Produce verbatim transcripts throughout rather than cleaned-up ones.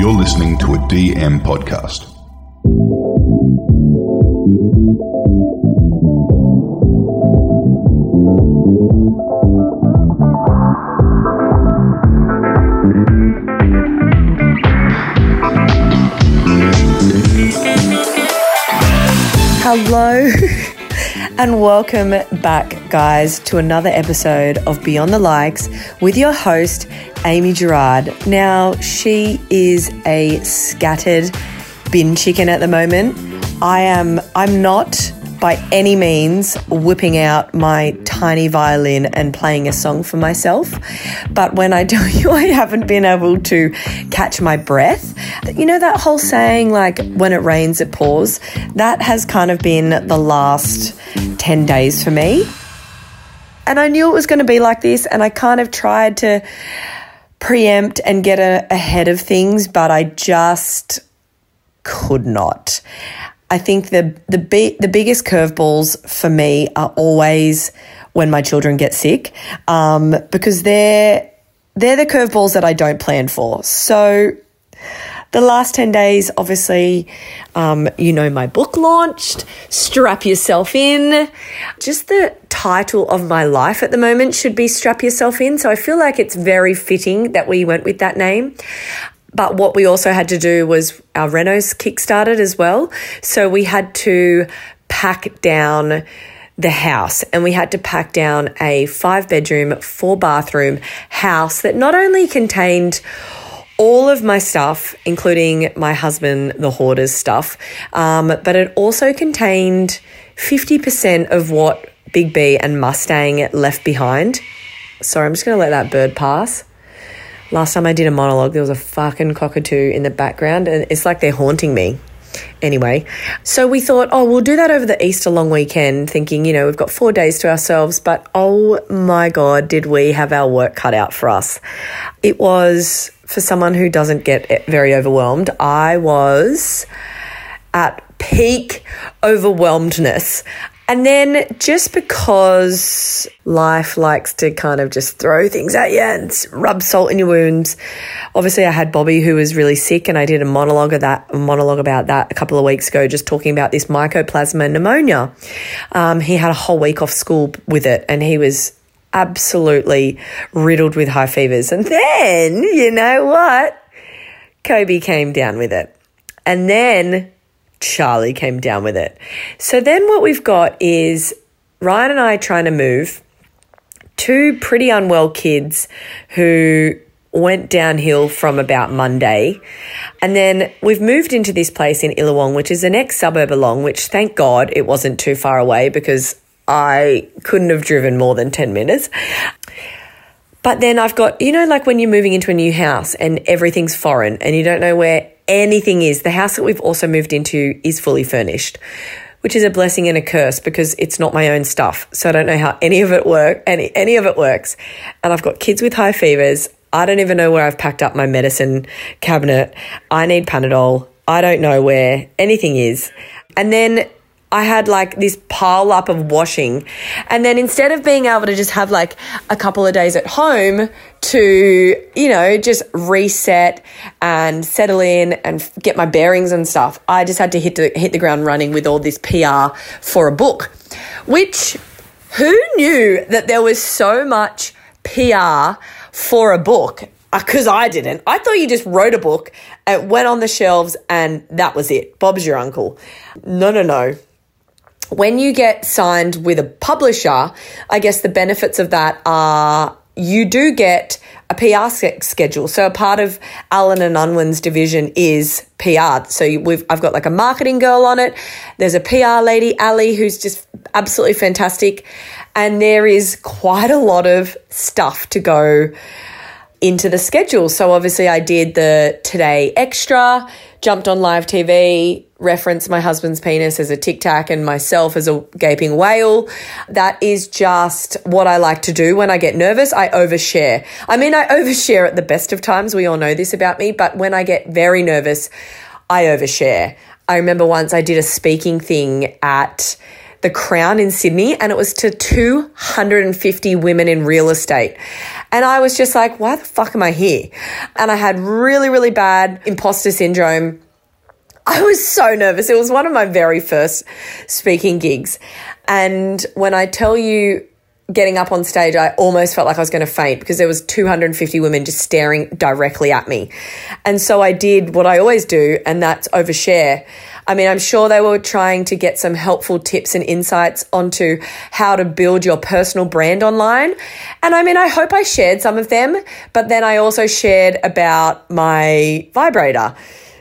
You're listening to a D M podcast. Hello and welcome back, guys, to another episode of Beyond the Likes with your host, Amy Gerard. Now, she is a scattered bin chicken at the moment. I am, I'm not by any means whipping out my tiny violin and playing a song for myself. But when I tell you I haven't been able to catch my breath, you know that whole saying, like, when it rains, it pours? That has kind of been the last ten days for me. And I knew it was going to be like this, and I kind of tried to preempt and get a, ahead of things, but I just could not. I think the the bi- the biggest curveballs for me are always when my children get sick, um, because they're they're the curveballs that I don't plan for. So the last ten days, obviously, um, you know, my book launched, Strap Yourself In. Just the title of my life at the moment should be Strap Yourself In. So I feel like it's very fitting that we went with that name. But what we also had to do was our renos kickstarted as well. So we had to pack down the house, and we had to pack down a five bedroom, four bathroom house that not only contained all of my stuff, including my husband, the hoarder's stuff, um, but it also contained fifty percent of what Big B and Mustang left behind. Sorry, I'm just going to let that bird pass. Last time I did a monologue, there was a fucking cockatoo in the background, and it's like they're haunting me. Anyway, so we thought, oh, we'll do that over the Easter long weekend, thinking, you know, we've got four days to ourselves, but oh my God, did we have our work cut out for us. It was, for someone who doesn't get very overwhelmed, I was at peak overwhelmedness. And then just because life likes to kind of just throw things at you and rub salt in your wounds, obviously I had Bobby, who was really sick, and I did a monologue of that, a monologue about that a couple of weeks ago, just talking about this mycoplasma pneumonia. Um, he had a whole week off school with it, and he was absolutely riddled with high fevers. And then, you know what? Kobe came down with it. And then Charlie came down with it. So then what we've got is Ryan and I trying to move, two pretty unwell kids who went downhill from about Monday. And then we've moved into this place in Illawong, which is the next suburb along, which thank God it wasn't too far away, because I couldn't have driven more than ten minutes. But then I've got, you know, like when you're moving into a new house and everything's foreign and you don't know where anything is. The house that we've also moved into is fully furnished, which is a blessing and a curse because it's not my own stuff. So I don't know how any of it work, any any of it works. And I've got kids with high fevers. I don't even know where I've packed up my medicine cabinet. I need Panadol. I don't know where anything is. And then I had like this pile up of washing. And then instead of being able to just have like a couple of days at home to, you know, just reset and settle in and get my bearings and stuff, I just had to hit the, hit the ground running with all this P R for a book, which who knew that there was so much P R for a book? Because I didn't. I thought you just wrote a book, it went on the shelves, and that was it. Bob's your uncle. No, no, no. When you get signed with a publisher, I guess the benefits of that are you do get a P R schedule. So a part of Allen and Unwin's division is P R. So we've I've got like a marketing girl on it. There's a P R lady, Ali, who's just absolutely fantastic. And there is quite a lot of stuff to go into the schedule. So obviously I did the Today Extra, jumped on live T V, referenced my husband's penis as a tic tac and myself as a gaping whale. That is just what I like to do when I get nervous. I overshare. I mean, I overshare at the best of times. We all know this about me. But when I get very nervous, I overshare. I remember once I did a speaking thing at the Crown in Sydney, and it was to two hundred fifty women in real estate. And I was just like, why the fuck am I here? And I had really, really bad imposter syndrome. I was so nervous. It was one of my very first speaking gigs. And when I tell you, getting up on stage, I almost felt like I was going to faint because there was two hundred fifty women just staring directly at me. And so I did what I always do, and that's overshare. I mean, I'm sure they were trying to get some helpful tips and insights onto how to build your personal brand online. And I mean, I hope I shared some of them, but then I also shared about my vibrator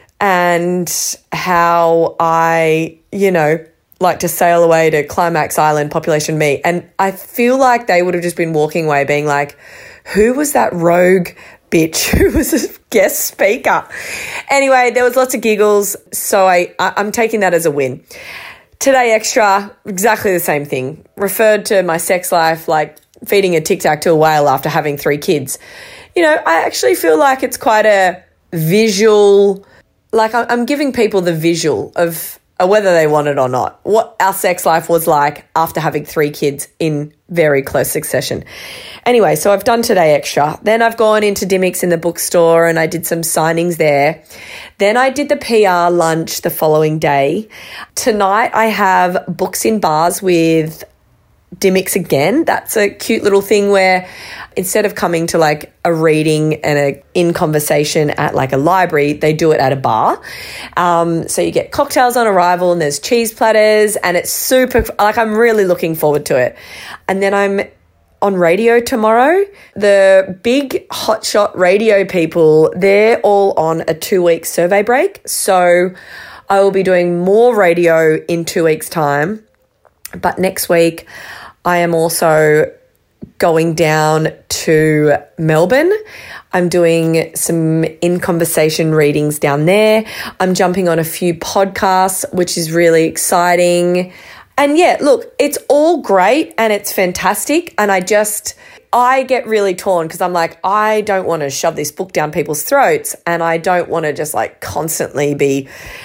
and how I, you know, like to sail away to Climax Island, population me. And I feel like they would have just been walking away being like, who was that rogue bitch who was a guest speaker? Anyway, there was lots of giggles. So I, I, I'm taking that as a win. Today Extra, exactly the same thing. Referred to my sex life like feeding a Tic Tac to a whale after having three kids. You know, I actually feel like it's quite a visual, like I'm giving people the visual of whether they want it or not, what our sex life was like after having three kids in very close succession. Anyway, so I've done Today Extra. Then I've gone into Dymocks in the bookstore and I did some signings there. Then I did the P R lunch the following day. Tonight I have Books in Bars with Dymocks again. That's a cute little thing where instead of coming to like a reading and a in conversation at like a library, they do it at a bar. Um, so you get cocktails on arrival and there's cheese platters and it's super, like I'm really looking forward to it. And then I'm on radio tomorrow. The big hotshot radio people, they're all on a two week survey break. So I will be doing more radio in two weeks time. But next week, I am also going down to Melbourne. I'm doing some in-conversation readings down there. I'm jumping on a few podcasts, which is really exciting. And yeah, look, it's all great and it's fantastic. And I just, I get really torn because I'm like, I don't want to shove this book down people's throats and I don't want to just like constantly be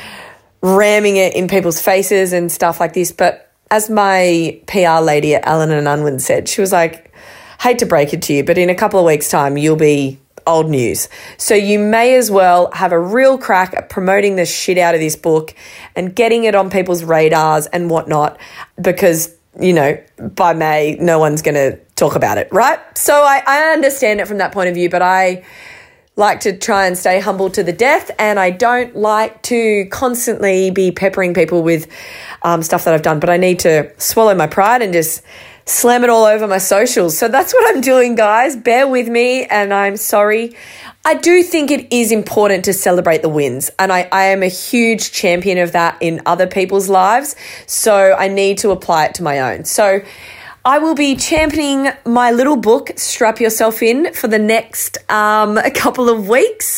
ramming it in people's faces and stuff like this. But as my P R lady at Allen and Unwin said, she was like, hate to break it to you, but in a couple of weeks' time, you'll be old news. So you may as well have a real crack at promoting the shit out of this book and getting it on people's radars and whatnot, because, you know, by May, no one's going to talk about it, right? So I, I understand it from that point of view, but I like to try and stay humble to the death, and I don't like to constantly be peppering people with um, stuff that I've done, but I need to swallow my pride and just slam it all over my socials. So that's what I'm doing, guys. Bear with me, and I'm sorry. I do think it is important to celebrate the wins, and I, I am a huge champion of that in other people's lives, so I need to apply it to my own. So I will be championing my little book, Strap Yourself In, for the next um, a couple of weeks.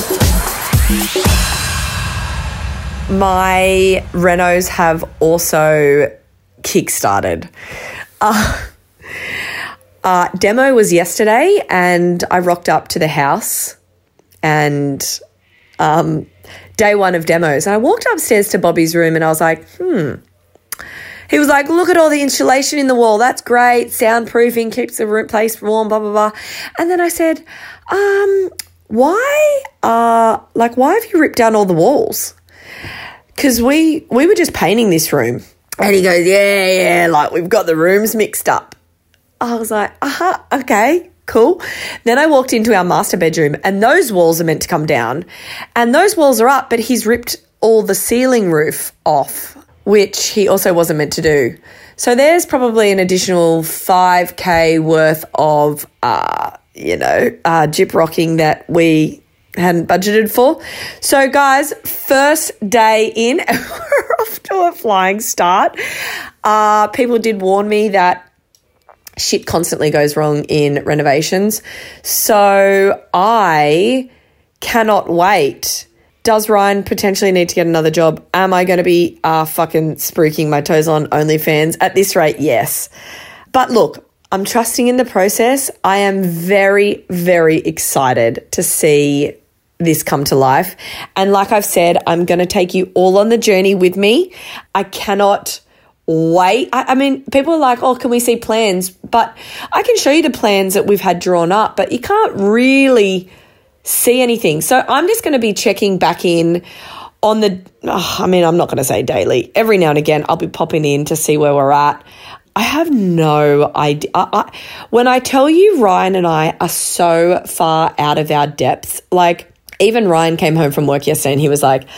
My renos have also kickstarted. Uh, uh, demo was yesterday and I rocked up to the house and um, day one of demos. And I walked upstairs to Bobby's room and I was like, hmm. He was like, look at all the insulation in the wall. That's great. Soundproofing, keeps the room place warm, blah, blah, blah. And then I said, um, why, uh, like, why have you ripped down all the walls? Because we, we were just painting this room. And he goes, yeah, yeah, like we've got the rooms mixed up. I was like, uh-huh, okay, cool. Then I walked into our master bedroom and those walls are meant to come down. And those walls are up, but he's ripped all the ceiling roof off, which he also wasn't meant to do. So there's probably an additional five K worth of, uh, you know, uh, gyp rocking that we hadn't budgeted for. So guys, first day in, we're off to a flying start. Uh, people did warn me that shit constantly goes wrong in renovations. So I cannot wait. Does Ryan potentially need to get another job? Am I going to be uh, fucking spruiking my toes on OnlyFans? At this rate, yes. But look, I'm trusting in the process. I am very, very excited to see this come to life. And like I've said, I'm going to take you all on the journey with me. I cannot wait. I, I mean, people are like, oh, can we see plans? But I can show you the plans that we've had drawn up, but you can't really see anything. So I'm just going to be checking back in on the, oh, I mean, I'm not going to say daily. Every now and again, I'll be popping in to see where we're at. I have no idea. I, I, when I tell you Ryan and I are so far out of our depth, like even Ryan came home from work yesterday and he was like,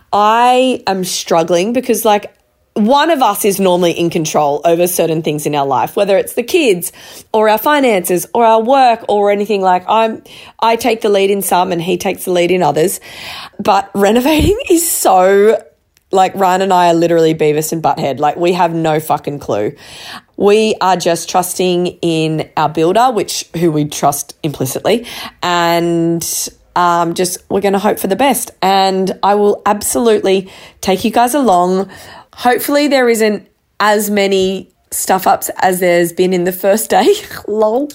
I am struggling because like one of us is normally in control over certain things in our life, whether it's the kids or our finances or our work or anything. Like I'm, I take the lead in some and he takes the lead in others. But renovating is so, like Ryan and I are literally Beavis and Butthead. Like we have no fucking clue. We are just trusting in our builder, which who we trust implicitly, and um, just we're going to hope for the best. And I will absolutely take you guys along. Hopefully there isn't as many stuff ups as there's been in the first day. Lol.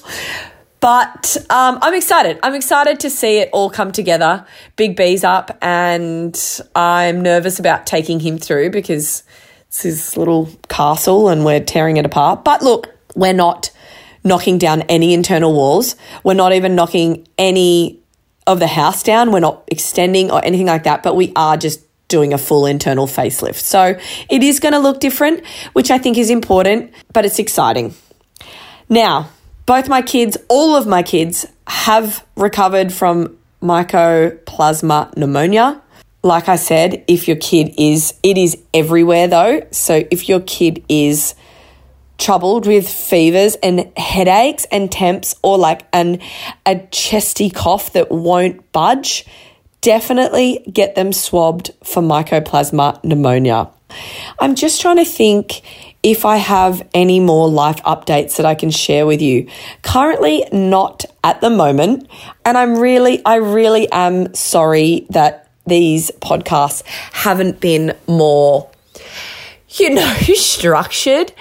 But um, I'm excited. I'm excited to see it all come together. Big B's up and I'm nervous about taking him through because it's his little castle and we're tearing it apart. But look, we're not knocking down any internal walls. We're not even knocking any of the house down. We're not extending or anything like that, but we are just doing a full internal facelift. So it is going to look different, which I think is important, but it's exciting. Now, both my kids, all of my kids have recovered from mycoplasma pneumonia. Like I said, if your kid is, it is everywhere though. So if your kid is troubled with fevers and headaches and temps or like an, a chesty cough that won't budge, definitely get them swabbed for mycoplasma pneumonia. I'm just trying to think if I have any more life updates that I can share with you. Currently not at the moment. And I'm really, I really am sorry that these podcasts haven't been more, you know, structured.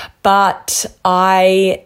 But I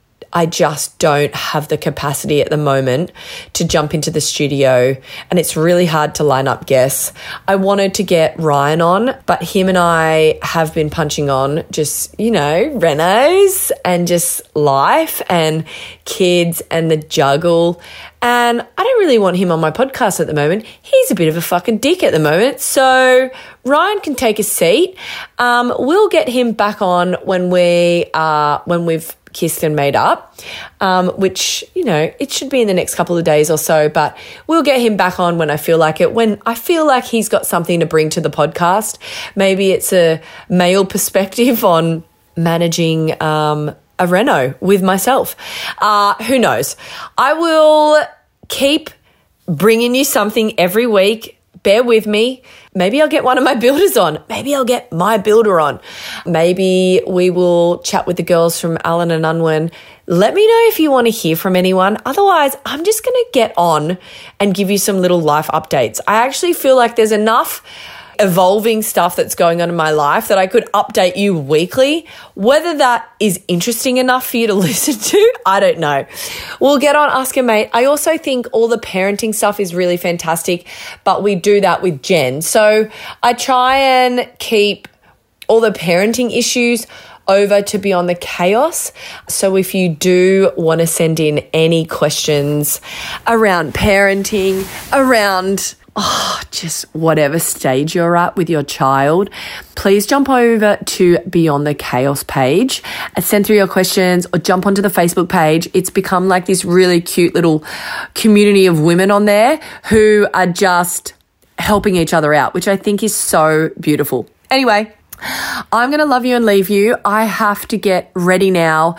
I just don't have the capacity at the moment to jump into the studio and it's really hard to line up guests. I wanted to get Ryan on, but him and I have been punching on just, you know, renos and just life and kids and the juggle. And I don't really want him on my podcast at the moment. He's a bit of a fucking dick at the moment. So Ryan can take a seat. Um, we'll get him back on when we are, when we've kissed and made up, um, which, you know, it should be in the next couple of days or so, but we'll get him back on when I feel like it, when I feel like he's got something to bring to the podcast. Maybe it's a male perspective on managing um, a reno with myself. Uh, who knows? I will keep bringing you something every week. Bear with me. Maybe I'll get one of my builders on. Maybe I'll get my builder on. Maybe we will chat with the girls from Allen and Unwin. Let me know if you want to hear from anyone. Otherwise, I'm just going to get on and give you some little life updates. I actually feel like there's enough evolving stuff that's going on in my life that I could update you weekly. Whether that is interesting enough for you to listen to, I don't know. We'll get on Ask a Mate. I also think all the parenting stuff is really fantastic, but we do that with Jen. So I try and keep all the parenting issues over to Beyond the Chaos. So if you do want to send in any questions around parenting, around oh, just whatever stage you're at with your child, please jump over to Beyond the Chaos page and send through your questions or jump onto the Facebook page. It's become like this really cute little community of women on there who are just helping each other out, which I think is so beautiful. Anyway, I'm going to love you and leave you. I have to get ready now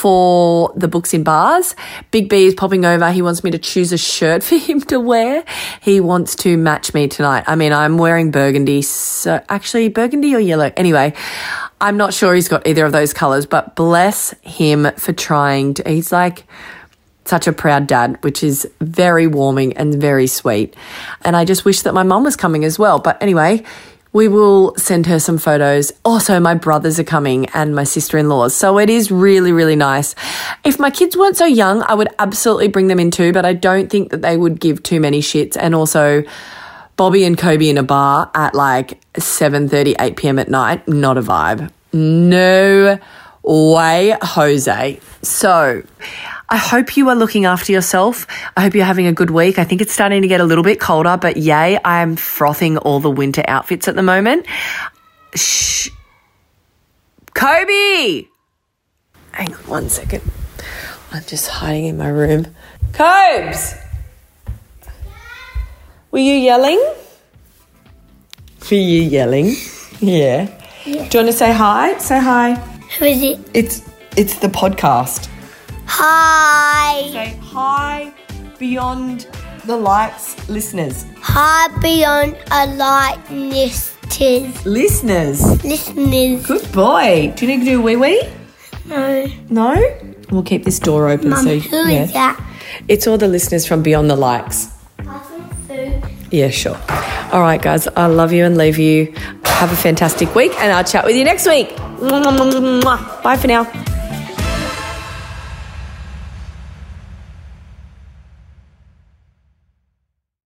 for the Books in Bars. Big B is popping over. He wants me to choose a shirt for him to wear. He wants to match me tonight. I mean, I'm wearing burgundy. So actually, burgundy or yellow? Anyway, I'm not sure he's got either of those colours, but bless him for trying to. He's like such a proud dad, which is very warming and very sweet. And I just wish that my mum was coming as well. But anyway, we will send her some photos. Also, my brothers are coming and my sister-in-laws. So it is really, really nice. If my kids weren't so young, I would absolutely bring them in too, but I don't think that they would give too many shits. And also, Bobby and Kobe in a bar at like seven thirty, eight p.m. at night, not a vibe. No way, Jose. So I hope you are looking after yourself. I hope you're having a good week. I think it's starting to get a little bit colder, but yay, I am frothing all the winter outfits at the moment. Shh. Kobe! Hang on one second. I'm just hiding in my room. Cobes! Were you yelling? Were you yelling? Yeah. Yeah. Do you want to say hi? Say hi. Who is it? It's it's the podcast. Hi. Say hi, Beyond the Likes listeners. Hi, Beyond a Light listeners. Listeners. Listeners. Good boy. Do you need to do a wee wee? No. No? We'll keep this door open. Mum, so who yeah. is that? It's all the listeners from Beyond the Likes. Food. Yeah, sure. All right, guys. I love you and leave you. Have a fantastic week, and I'll chat with you next week. Bye for now.